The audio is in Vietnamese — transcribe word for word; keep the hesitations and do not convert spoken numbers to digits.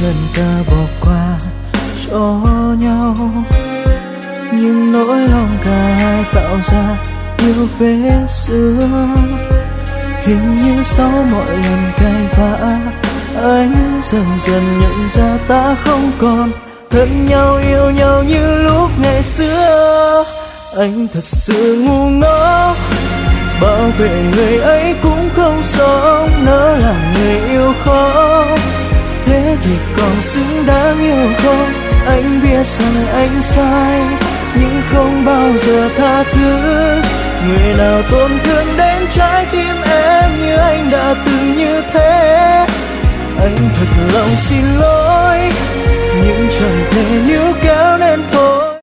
lần ta bỏ qua cho nhau, nhưng nỗi lòng cả hai tạo ra nhiều vết xưa. Hình như sau mọi lần cãi vã, anh dần dần nhận ra ta không còn thân nhau yêu nhau như lúc ngày xưa. Anh thật sự ngu ngốc, bảo vệ người ấy cũng không sống, nỡ làm người yêu khó. Thế thì còn xứng đáng yêu không? Anh biết rằng anh sai, nhưng không bao giờ tha thứ người nào tổn thương đến trái tim em như anh đã từng như thế. Anh thật lòng xin lỗi, nhưng chẳng thể níu kéo nên thôi.